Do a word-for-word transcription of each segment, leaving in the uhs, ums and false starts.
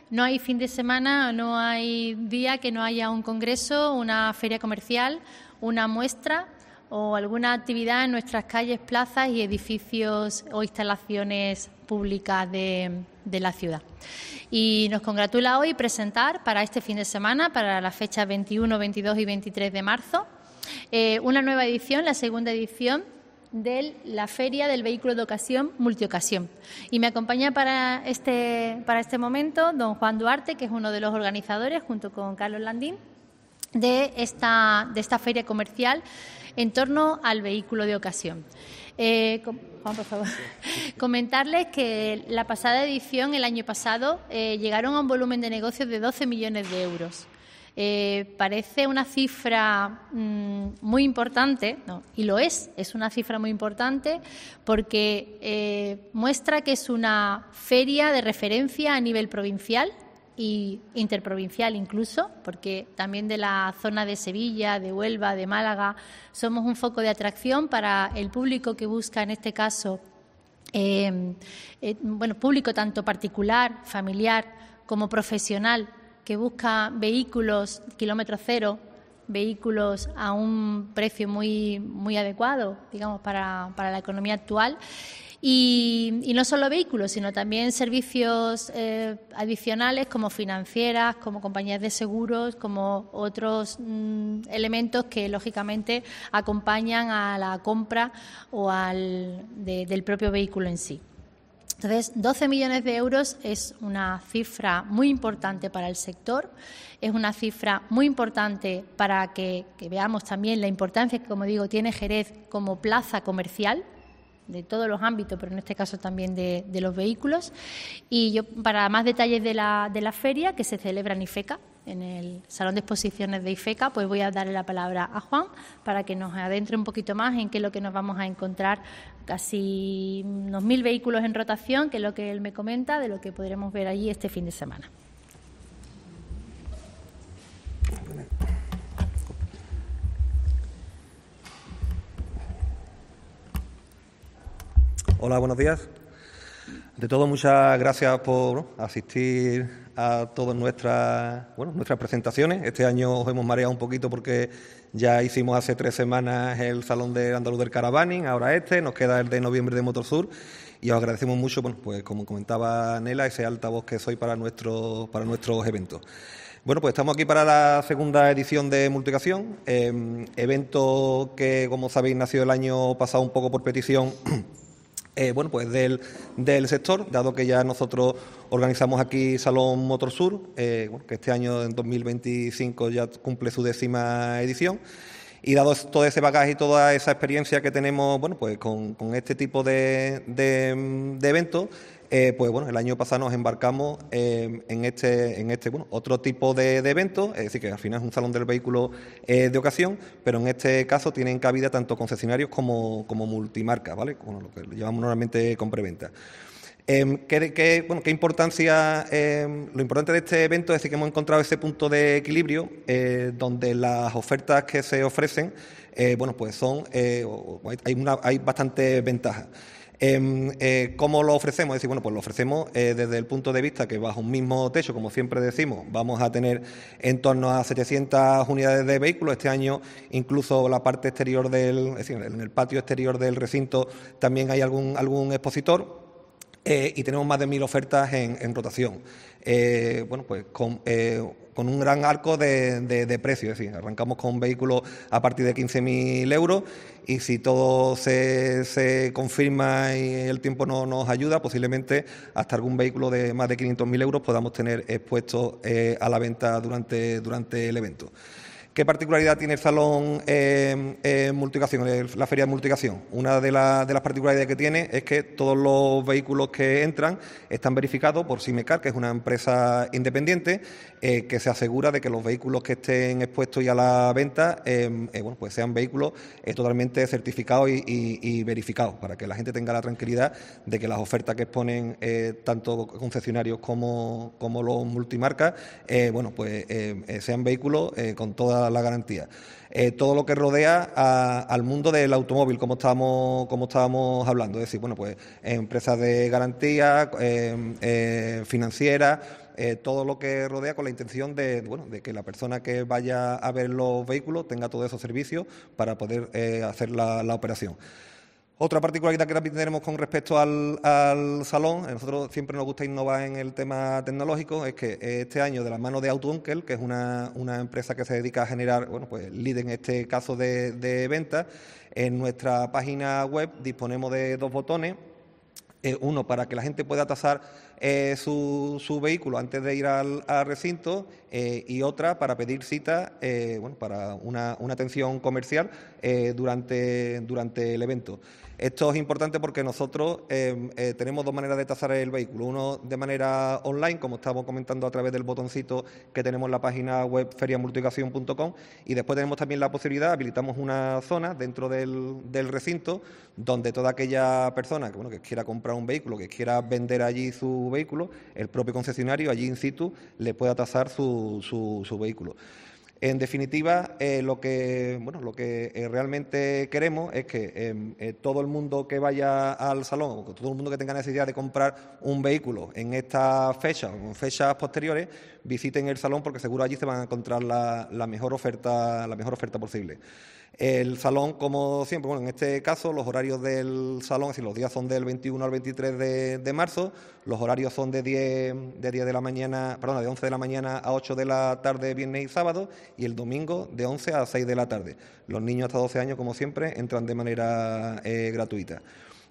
No hay fin de semana, no hay día que no haya un congreso, una feria comercial, una muestra o alguna actividad en nuestras calles, plazas y edificios o instalaciones públicas de, de la ciudad. Y nos congratula hoy presentar para este fin de semana, para las fechas veintiuno, veintidós y veintitrés de marzo, eh, una nueva edición, la segunda edición de la Feria del Vehículo de Ocasión Multiocasión. Y me acompaña para este, para este momento don Juan Duarte, que es uno de los organizadores, junto con Carlos Landín, de esta, de esta feria comercial en torno al vehículo de ocasión. Eh, Juan, por favor. Comentarles que la pasada edición, el año pasado, eh, llegaron a un volumen de negocios de doce millones de euros. Eh, parece una cifra mmm, muy importante, ¿no? Y lo es, es una cifra muy importante porque eh, muestra que es una feria de referencia a nivel provincial y interprovincial incluso, porque también de la zona de Sevilla, de Huelva, de Málaga, somos un foco de atracción para el público que busca, en este caso, eh, eh, bueno, público tanto particular, familiar, como profesional, que busca vehículos kilómetro cero, vehículos a un precio muy, muy adecuado, digamos, para, para la economía actual. Y, y no solo vehículos, sino también servicios eh, adicionales como financieras, como compañías de seguros, como otros mm, elementos que, lógicamente, acompañan a la compra o al, de, del propio vehículo en sí. Entonces, doce millones de euros es una cifra muy importante para el sector, es una cifra muy importante para que, que veamos también la importancia que, como digo, tiene Jerez como plaza comercial de todos los ámbitos, pero en este caso también de, de los vehículos. Y yo, para más detalles de la, de la feria, que se celebra en IFECA, en el Salón de Exposiciones de IFECA, pues voy a darle la palabra a Juan para que nos adentre un poquito más en qué es lo que nos vamos a encontrar. Casi unos mil vehículos en rotación, que es lo que él me comenta, de lo que podremos ver allí este fin de semana. Hola, buenos días. De todo, muchas gracias por ¿no? asistir a todas nuestras, bueno, nuestras presentaciones. Este año os hemos mareado un poquito porque ya hicimos hace tres semanas el Salón de Andaluz del Caravaning, ahora este, nos queda el de noviembre de Motorsur y os agradecemos mucho, bueno, pues como comentaba Nela, ese altavoz que soy para, nuestro, para nuestros eventos. Bueno, pues estamos aquí para la segunda edición de Multiocasión, eh, evento que, como sabéis, nació el año pasado un poco por petición Eh, bueno, pues del, del sector, dado que ya nosotros organizamos aquí Salón Motorsur, eh, bueno, que este año, en dos mil veinticinco, ya cumple su décima edición. Y dado todo ese bagaje y toda esa experiencia que tenemos, bueno, pues con, con este tipo de, de, de eventos, eh, pues bueno, el año pasado nos embarcamos eh, en este, en este bueno, otro tipo de, de eventos, es decir, que al final es un salón del vehículo eh, de ocasión, pero en este caso tienen cabida tanto concesionarios como, como multimarcas, ¿vale? Como lo que llevamos normalmente con preventa. Eh, ¿qué, qué, bueno, ¿Qué importancia? Eh, lo importante de este evento es decir, que hemos encontrado ese punto de equilibrio eh, donde las ofertas que se ofrecen, eh, bueno, pues son, eh, hay, una, hay bastantes ventajas. Eh, eh, ¿Cómo lo ofrecemos? Es decir, bueno, pues lo ofrecemos eh, desde el punto de vista que bajo un mismo techo, como siempre decimos, vamos a tener en torno a setecientas unidades de vehículos. Este año incluso la parte exterior del, es decir, en el patio exterior del recinto también hay algún, algún expositor. Eh, y tenemos más de mil ofertas en, en rotación. Eh, bueno, pues con, eh, con un gran arco de, de, de precio, es decir, arrancamos con vehículos a partir de quince mil euros y si todo se, se confirma y el tiempo no, nos ayuda, posiblemente hasta algún vehículo de más de quinientos mil euros podamos tener expuestos eh, a la venta durante, durante el evento. ¿Qué particularidad tiene el Salón eh, eh, Multiocasión, la Feria de Multiocasión? Una de, la, de las particularidades que tiene es que todos los vehículos que entran están verificados por Simecar, que es una empresa independiente eh, que se asegura de que los vehículos que estén expuestos ya a la venta eh, eh, bueno, pues sean vehículos eh, totalmente certificados y, y, y verificados, para que la gente tenga la tranquilidad de que las ofertas que exponen eh, tanto concesionarios como, como los multimarcas eh, bueno, pues, eh, sean vehículos eh, con toda la garantía. Eh, todo lo que rodea a, al mundo del automóvil, como estábamos, como estábamos hablando, es decir, bueno, pues empresas de garantía, eh, eh, financieras, eh, todo lo que rodea con la intención de, bueno, de que la persona que vaya a ver los vehículos tenga todos esos servicios para poder eh, hacer la, la operación. Otra particularidad que también tenemos con respecto al, al salón, a nosotros siempre nos gusta innovar en el tema tecnológico, es que este año, de la mano de AutoUncle, que es una, una empresa que se dedica a generar, bueno, pues líder en este caso de, de ventas, en nuestra página web disponemos de dos botones. Eh, uno para que la gente pueda tasar eh, su, su vehículo antes de ir al, al recinto eh, y otra para pedir cita eh, bueno, para una, una atención comercial eh, durante, durante el evento. Esto es importante porque nosotros eh, eh, tenemos dos maneras de tasar el vehículo. Uno de manera online, como estamos comentando a través del botoncito que tenemos en la página web feria multiocasión punto com, y después tenemos también la posibilidad, habilitamos una zona dentro del, del recinto donde toda aquella persona que, bueno, que quiera comprar un vehículo, que quiera vender allí su vehículo, el propio concesionario allí in situ le pueda tasar su, su, su vehículo. En definitiva, eh, lo que bueno, lo que eh, realmente queremos es que eh, eh, todo el mundo que vaya al salón, o que todo el mundo que tenga necesidad de comprar un vehículo en estas fechas o en fechas posteriores, visiten el salón porque seguro allí se van a encontrar la, la mejor oferta, la mejor oferta posible. El salón, como siempre, bueno, en este caso los horarios del salón, si los días son del veintiuno al veintitrés de, de marzo, los horarios son de diez, de diez de la mañana, perdón, de once de la mañana a ocho de la tarde, viernes y sábado, y el domingo de once a seis de la tarde. Los niños hasta doce años, como siempre, entran de manera eh, gratuita.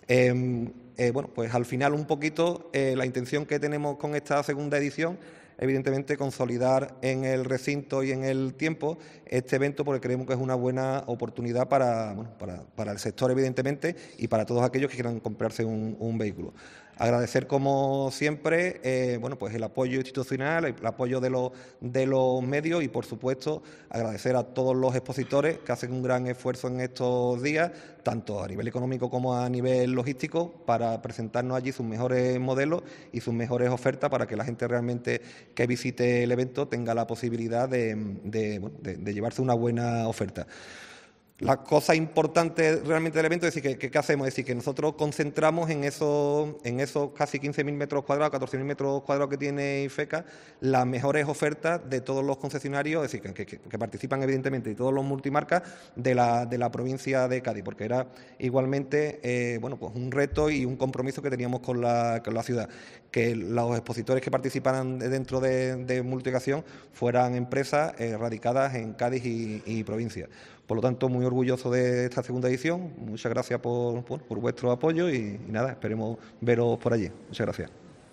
Eh, eh, bueno, pues al final un poquito eh, la intención que tenemos con esta segunda edición, evidentemente consolidar en el recinto y en el tiempo este evento porque creemos que es una buena oportunidad para, bueno, para, para el sector, evidentemente, y para todos aquellos que quieran comprarse un, un vehículo. Agradecer, como siempre, eh, bueno, pues el apoyo institucional, el apoyo de los, de los medios y, por supuesto, agradecer a todos los expositores que hacen un gran esfuerzo en estos días, tanto a nivel económico como a nivel logístico, para presentarnos allí sus mejores modelos y sus mejores ofertas para que la gente realmente que visite el evento tenga la posibilidad de, de, bueno, de, de llevarse una buena oferta. La cosa importante realmente del evento es decir, que, ¿qué hacemos? Es decir, que nosotros concentramos en esos, en esos casi quince mil metros cuadrados, catorce mil metros cuadrados que tiene IFECA, las mejores ofertas de todos los concesionarios, es decir, que, que, que participan evidentemente, y todos los multimarcas de la, de la provincia de Cádiz, porque era igualmente eh, bueno, pues un reto y un compromiso que teníamos con la, con la ciudad, que los expositores que participaran dentro de, de Multiocasión fueran empresas eh, radicadas en Cádiz y, y provincia. Por lo tanto, muy orgulloso de esta segunda edición. Muchas gracias por, por, por vuestro apoyo y, y nada, esperemos veros por allí. Muchas gracias.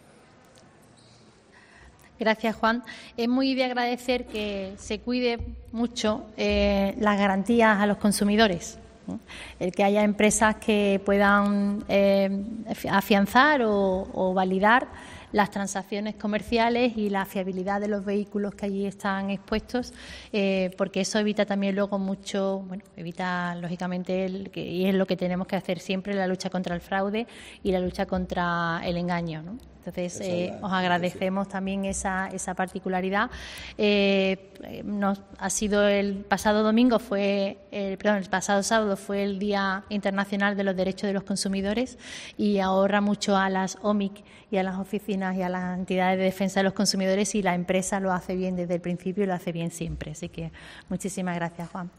Gracias, Juan. Es muy de agradecer que se cuide mucho eh, las garantías a los consumidores. ¿no? El que haya empresas que puedan eh, afianzar o, o validar las transacciones comerciales y la fiabilidad de los vehículos que allí están expuestos, eh, porque eso evita también luego mucho, bueno, evita lógicamente, el, que, y es lo que tenemos que hacer siempre, la lucha contra el fraude y la lucha contra el engaño, ¿no? Entonces, eh, os agradecemos también esa, esa particularidad. Eh, nos, ha sido el pasado domingo, fue el, perdón, el pasado sábado fue el Día Internacional de los Derechos de los Consumidores y ahorra mucho a las O M I C y a las oficinas y a las entidades de defensa de los consumidores y la empresa lo hace bien desde el principio y lo hace bien siempre. Así que muchísimas gracias, Juan.